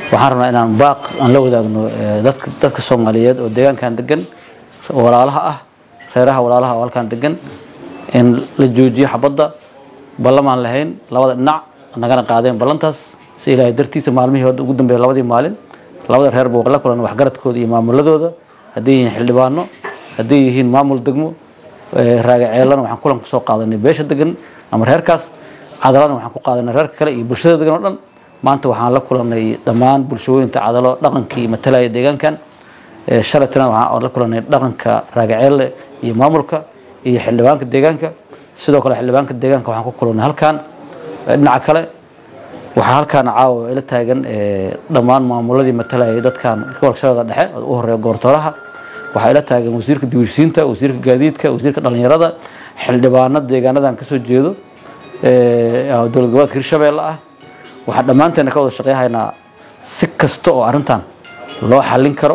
waxaan rabnaa inaan baaq aan la wadaagno dadka Soomaaliyeed oo deegaankan degan walaalaha ah reeraha walaalaha oo halkan degan in la joojiyo xabadda ballamaan lahayn labada dhinac nagana qaadeen ballantaas si ilaahay dartiisa maalmihii ugu dambeeyay labadii maalin labada reer buu la kulan wax garadkooda iyo maamuladooda hadii yihiin xildhibaano hadii yihiin maamul degmo raagaceelan waxaan kulan ku soo qaadanay beesha degan ama reerkaas cadaalad waxaan ku qaadanay reerka kale iyo bulshada degan oo dhan maanta waxaan la kulanay dhamaan bulshooyinka cadalo dhaqankii matalaya deegaankan shalatana waxaan la kulanay dhaqanka raagaceele iyo maamulka iyo xildhibaanka deegaanka sidoo kale xildhibaanka deegaanka waxaan ku kulanay halkan dhinaca kale waxa halkan caawa ila taagan dhamaan maamuladii matalaya dadkan gobolka dhexe oo horeeyo goortooraha waxa ila taagan wasiirka diiwaangelinta wasiirka gaadiidka wasiirka dhalinyarada xildhibaanada deegaanadan ka soo jeedo dowlad goboleedka Hirshabeelle ah waxa dhamaanteena ka wada shaqeeynaa si kasta oo arintan loo xalin karo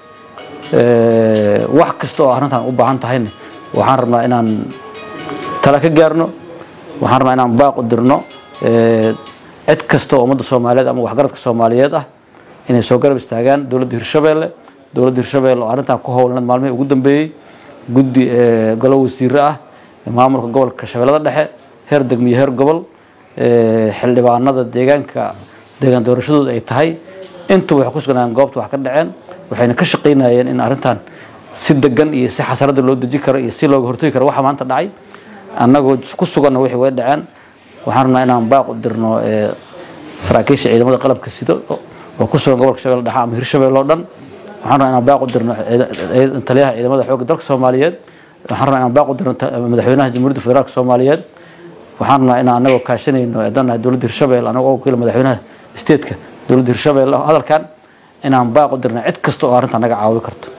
wax kasta oo arintan u baahan tahay waxaan rabnaa inaan tala ka gaarno waxaan rabnaa inaan baaq u dirno cid kasta oo ummadda Soomaaliyeed ama waxgaradka Soomaaliyeed ah inay soo garab istaagaan dowladda Hirshabeelle oo arintan ku howlnad maalmihii ugu dambeeyay guddi golo wasiir ah maamulka gobolka Shabeellada Dhexe heer degmiye heer gobol xildhibaanada deegaanka deegaan doorashadooda ay tahay inta wax ku sugnaan goobta wax ka dhaceen waxayna ka shaqeynayeen in arintan si degan iyo si xasarad loo dejin karo iyo si looga hortagi karo waxa maanta dhacay annagoo ku sugan wixii way dhaceen waxaan rabnaa inaan baaq u dirno saraakiisha ciidamada qalabka sida oo ku sugan gobolka Shabeelle Dhexe ama Hirshabeelle oo dhan waxaan rabnaa inaan baaq u dirno taliyaha ciidamada xoogga dalka Soomaaliyeed waxaan rabnaa inaan baaq u dirno madaxweynaha Jamhuuriyadda Federaalka Soomaaliyeed waxaan rabnaa inaan anagoo kaashanayno danaha dowladda Hirshabeelle anagoo wakiil madaxweynaha state-ka dowladda Hirshabeelle hadalkan inaan baaq u dirno cid kasta oo arintan naga caawin karto